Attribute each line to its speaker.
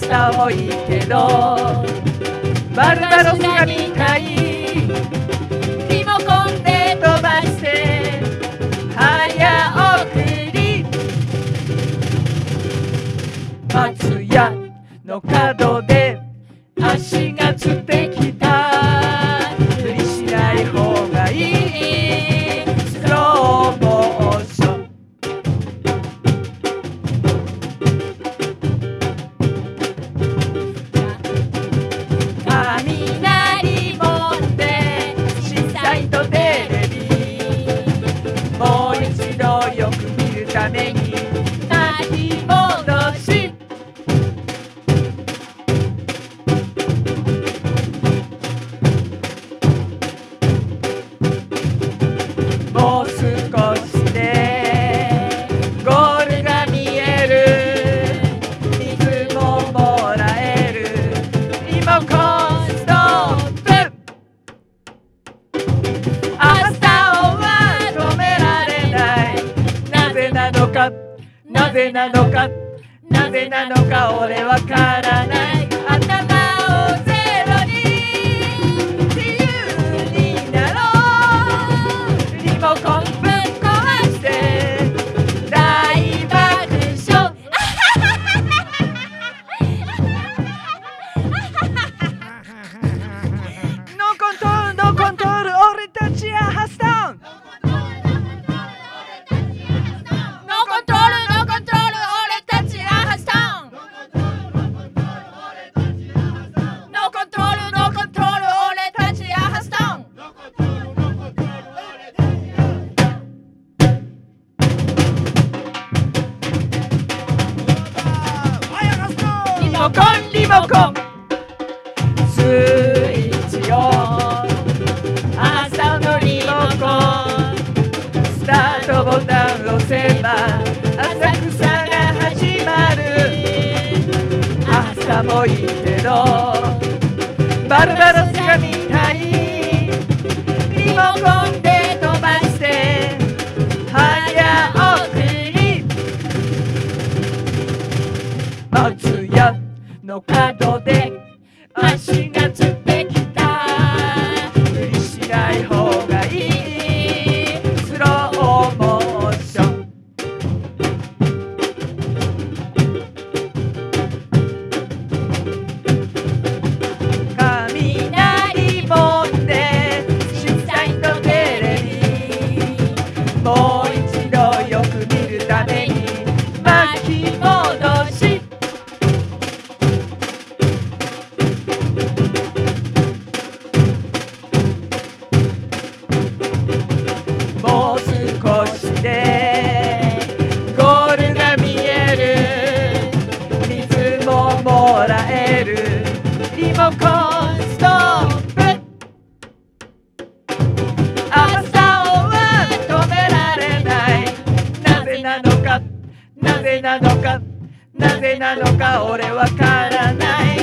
Speaker 1: 日もいいけどバルバロスが見たいリモコンで飛ばして早送り松屋の角で足がつってきた無理しない方がいいスローモーション雷もって震災とテレビもう一度よく見るために巻き戻しもう少しでゴールが見える水ももらえるリモコンストップ朝は止められないなぜなのかなぜなのかなぜなのか俺わからない頭をゼロに自由になろうリモコンぶっ壊して大爆笑ノーコントロールノーコントロール俺たちはハスタウンノーコントロールノーコントロール俺たちはハスタウンノーコントロールノーコントロール俺たちはハスタウンリモコンリモコンスイッチオン朝のリモコンスタートボタンを押せば浅草が始まる朝もいいけどバルバロスが見たいリモコンで飛ばして早送り松屋の角で足がつってきた無理しない方がいいスローモーション雷もって震災とテレビもう一度よく見るために巻き戻しもう少しでゴールが見える水ももらえるリモコンストップ朝は止められないなぜなのかなぜなのかなぜなのか俺わからない